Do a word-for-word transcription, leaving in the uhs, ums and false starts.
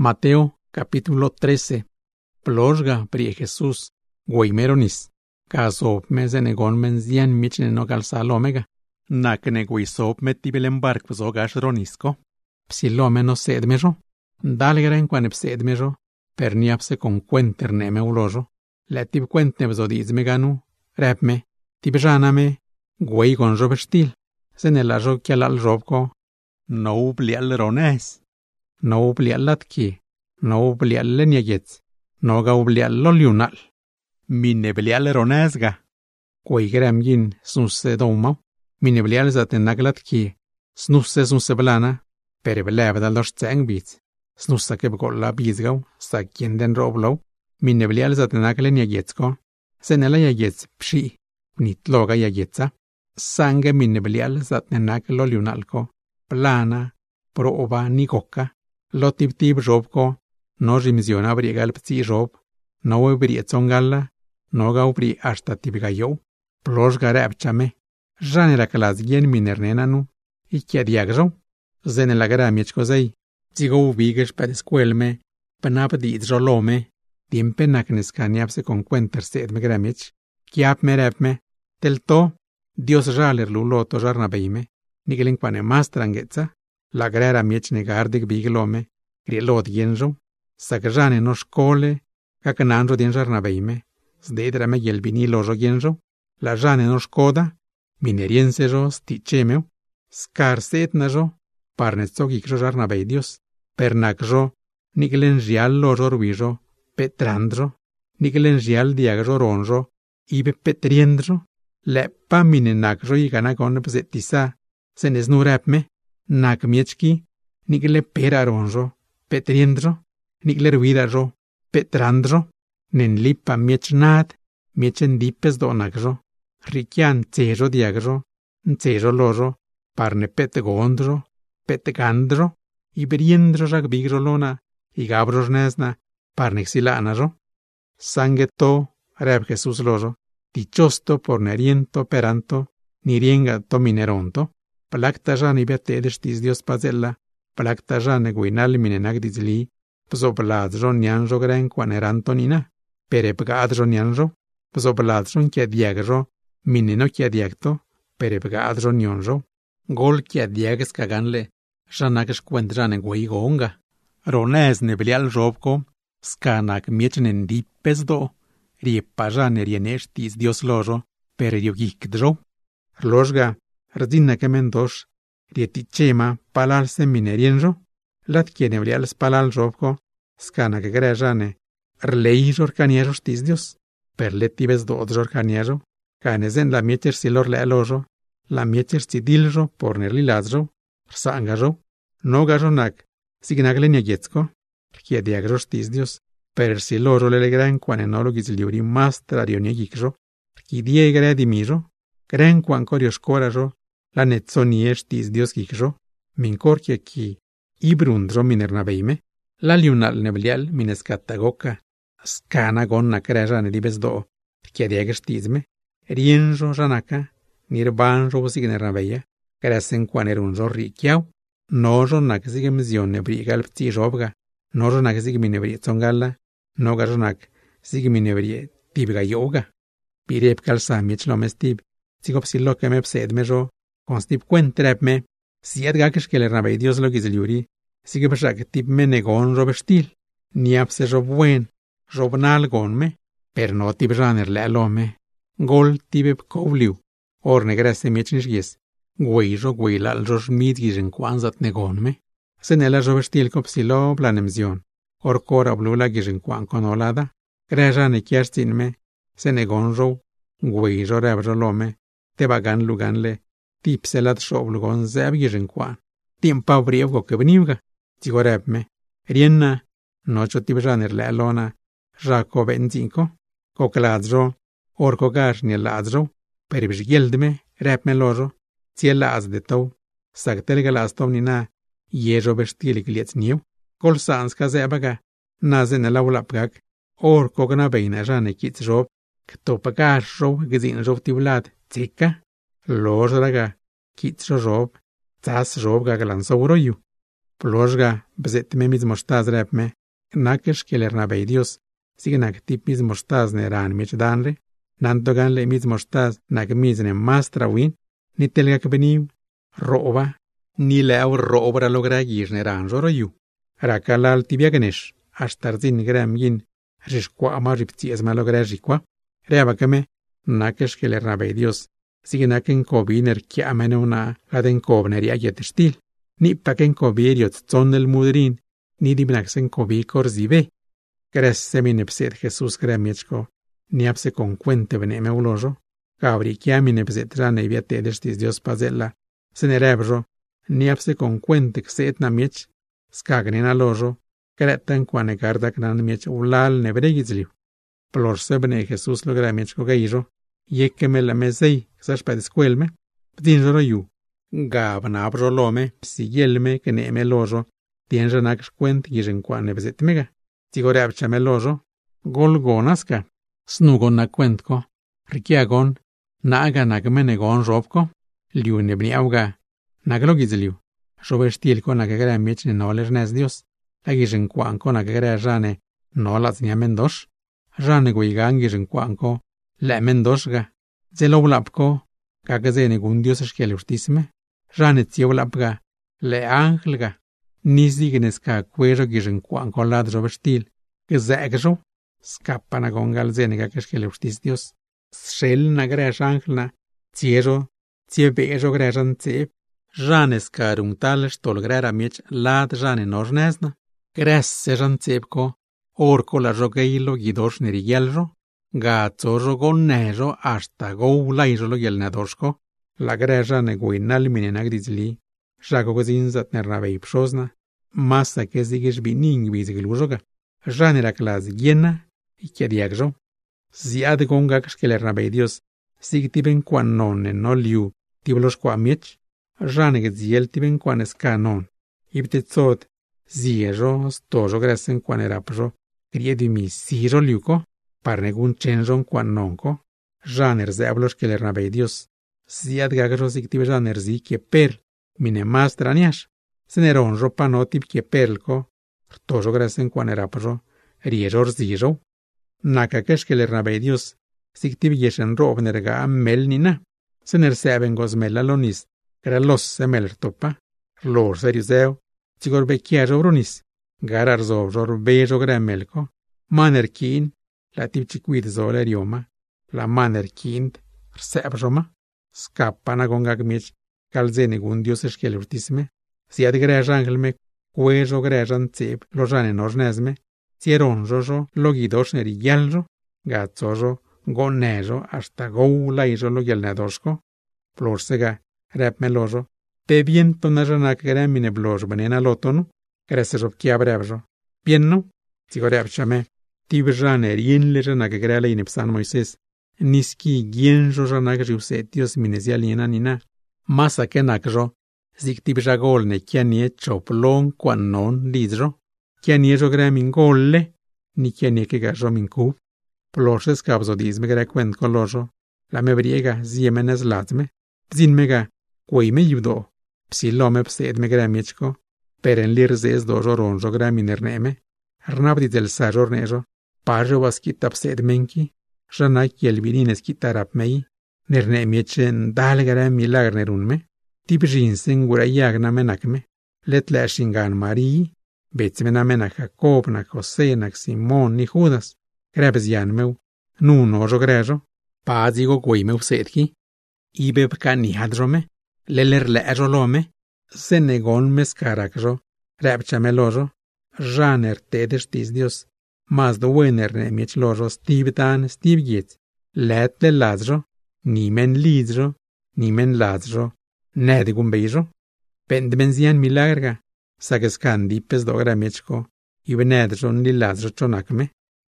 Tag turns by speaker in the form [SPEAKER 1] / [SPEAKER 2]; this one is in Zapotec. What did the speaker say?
[SPEAKER 1] Mateo capítulo trece. Ploshga prie Jesús, guaymeronis. Kasop me zenegon menzian michne no calsalomega. Nakne guisop metibel embark pso gashronisco. Psilome no sedmejo. Dalgren quan psedmejo. Perniapse con quenter neme ulojo. Letib quentne bzodizmeganu. Repme. Tibjaname. Guay con robestil. Zenelajo kialal robko. No ublial rones. No ublial latki. No ublial leniagets. No ga ublial loliunal. Mine blial ronesga. Quaigrem yin sunse domau. Mine blial zatenaglatki. Snusse sunse blana. Per belevda los tsengbits. Snussa ke bgolla bizgau. Sakien den roblau. Mine blial zatenagle niagetsko. Senela yagets pshi. Nitloga yagetsa. Sange mine blial zatenag loliunalko. Plana. Proba nikoka. Lotib tib robko. No rimziona briegal psi rob. No brietsongalla. No gaubri hasta tibgayo. Plosh garabchame. Janera kalazgien minernenanu. Ikia diagjo. Zenela garamiechkozei. Zigo vigesh padesquelme. Panap di idzolome. Diempe nakneskaniapse con quenter sed me gramich. Kiap me repme. Telto. Dios jaler luloto jarnabeime. Nigelinquane mastrangetza. La grera miech negardig biglome. Grielot genjo. Sakjane no škole. Kakananjo den jarnabeime. Zdedreme jelbini ložo genjo. La jane no škoda. Mineriensejo stičemeu. Skar setnajo. Parnecog ikjo jarnabeidios. Pernakjo. Niglen žial ložo ruijo. Petrandjo. Niglen žial diagjo ronjo. Ibe petriendjo. Lepa minenakjo iganagon bzetisa. Senesnurepme. Nak miechki. Nigle pera ronjo. Petriendjo. Nigle ruidajo. Petrandjo. Nen lipa miechnat. Miechen dipes donakjo. Rikian tsejo diagjo. Ntsejo lojo. Parne petegondjo. Petegandjo. Iberiendjo jagbigjo lona. Igabro nesna. Parnexilanajo. Sangeto. Reb Jesús lojo. Dichosto por neriento peranto. Nirienga to mineronto. Palaktaja ni betedes tis Dios pazella. Palaktaja ne guinal minenak dizli. Pzobladjo nyanjo gren quaneranto nina. Perepgadjo nyanjo. Pzobladjo kia diagjo. Mineno kia diagto. Perepgadjo nyanjo. Gol kia diages kaganle. Janakesh quendjane guigonga. Rones ne blial robko. Skanak miechnen dipes do. Riepajane rienesh tis Dios lojo. Periogikdjo. Rložga. Rdina que mendosh, rietichema, palal seminerienjo, lat quiene brial spalal robko, skana que grejane, rleijor caniejos tisdios, perletibes do odjor caniejo, canezen la miecher silor le alojo, la miecher sidiljo por nerlilazjo, rsangajo, no gajonak, signagle niagetsko, rkiediagros tisdios, per siloro le legren quanenologis liuri mastrario niegikjo, rkidiegre dimijo, gren quan corios corajo, la netzonies tis Dios gikjo, min corkia ki ibrundro minernabeime, la liunal neblial mineskatagoka, skana gonna crejane dibes do, kiadieges tisme, rienjo janaka, nirbanjo signernabeia, cresen quan erunjo rikiau, nojo nak sigemizion nebrigal pti jobga, nojo nak sigminebri tsongalla, noga jonak sigminebri tibga yoga, pirep calsamich lomestib, sigopsilo que me psedmejo, constip quentrepme, siet gakesh que le rabei Dios lo gizliuri, sige pashak tip me negon robestil, niapse job buen, job nalgonme, per no tip janer le alome, gol tibep kovliu, or negrese miechnishgies, guijo guilal josh midgijen kwanzat negonme, senela robestil copsilo planemzion, or cora blula gijen kwan conolada, grejane kierstinme, senegon jo, guijo rebjolome, te bagan luganle, tipselat shoblugon zebgijen kwan. Tiempa brievgo que veniuga, tigorebme. Rienna, nocho tibjaner le alona, jako benzinko, kokladjo, orko gashni ladjo, peribjgeldme, repme lojo, cielaz de tau, sagtelgalastomnina, jejo bestilik lietsniu, kolsanska zebaga, nazen laulapgak, orko gna beina jane kitsjob, ktopagash gzin job tiblad, Tika, ložraga, kitso job, tas job gagalan sauroju. Plojga bzetme mizmoshtaz repme, nakesh kelernabey Dios, signak tip mizmoshtaz ne ran mich danre, nantogan le mizmoshtaz nak mizne mastra win, ni telgak beniw, roba, ni lew robra logra gishne ran joro yu. Rakalal tibiaganesh, ashtarzin gram yin, rishkwa ama ripties malogra rikwa, reabakame, nakesh kelernabey Dios, signaken kobiner kiamenuna laden kobner yagetestil. Ni paken kobiriot tzonel mudrin, ni dibnaxen kobikor zibe. Kres semine pset Jesús gremiechko, ni apse con cuente veneme ulojo, cabri kiamine pset rane viate destis Dios pazella, senerebro, ni apse con cuente xet na miech, skagnen alojo, kretan quane gardak nan miech ulal nebregizliu. Plor sebne Jesús lo gremiechko geijo, yekeme la mesei, xash padescuelme, ptinjoro yu. Gabna abrolome, siguielme que ne me lojo, tienja nak cuent gijen quane bezetmega. Tigoreabcha me lojo, golgonaska, snugon na cuentko, rikiagon, naga nagmenegon robko, liu nebliauga, naglogizliu, robestilko nagagra michne noler nes Dios, la gijen quanko nagagra jane, no las niamendosh, jane guigan gijen quanko, la mendosga, zelowlapko, kagazene gundios eskelurtisme, Rane tiewlapga, le angelga, nizigneska cuero gijen quanco ladro vestil, que zegro, scapana gongal zenega que eskelurtis Dios, shell na gresh angelna, tiero, tiebejo grejan tiep, Rane skarung tal stol grera mich lad rane norsnesna, gres sejan tiepko, orco la rogeilo gidos nerigelro, gazzoro gonnejo hasta go laijo lo gelnedorsko, la greja neguinal minenak dizli, jago gozinzat nernavei pshozna, masa que zigish bining bizglujoga, janera klas giena, ikediagjo, ziad gongak skelernavei Dios, sigtiben quan non en no liu, tiblos qua miech, janeg ziel tiben quan escanon, ibtetzot, ziejo, stojo gresen quan erapjo, griedimi siro liuko, parnegun chenjon quan nonko, janer zeblos skelernavei Dios, Ziad gagro ziktibe janer zi kie per, mine mastraniash, seneron ro panotip kie perlko, rtojo gresen quan erapjo, riejor zijo, nakakesh kelernabei Dios, ziktibe yeshen ro obnerga mel nina, sener seben gozmela lonis, era los semeler topa, lor seriuzeo, zigor bekiajo bronis, garar zovjor bejo gramelko, maner kin, la tip chiquid zole rioma, la maner kind, rsebjoma, Scapana gongak mich, calzene gundios eskelurtisme, siad grejangelme, cuejo grejan tsep, lojane norsnesme, tieron jojo, logidos nerigeljo, gatzojo, gonejo, hasta go laijo lo gelnedorsko, plorsega, repme lojo, pe bien tonajanak gremine bloj banena lotonu, creserop kiabrebjo, bien no, tigorebchame, tibjane rienlejanak grele inepsan Moises, niski gienjo janak riuset Dios minezia liena nina, masa kenakjo, ziktibja golne kianie choplon quan non lidro, kianie jo gremin golle, ni kianie que gajo minku, ploses kabzodizme gre kwent kolojo, la mebriega ziemenes lazme, zinmega, kuime judo, psilome psedme gremiechko, peren lirzes dojo ronjo greminerneme, arnabdi del sajornejo, pajo vaskita psedmenki, Jana kielvinines kitarap mei, nerne miechen dalgara milagnerunme, tipjinsen gura yagna menakme, let lashingan Marii, betsmena menak Jacob nak Jose nak Simon ni Judas, grebzian meu, nuno jo grejo, pazigo guimeu setki, ibeb kani hadrome, leler lejo lome, senegon mescarakjo, repchame lojo, janer tedestis Dios, Mas do wener ne miech lojo stiv dan stiv git, let le lazro, nimen lidro, nimen lazro, nedigum beijo, pendmenzian milarga, sagescandi pes dogra miechko, ibenedron li lazro chonakme,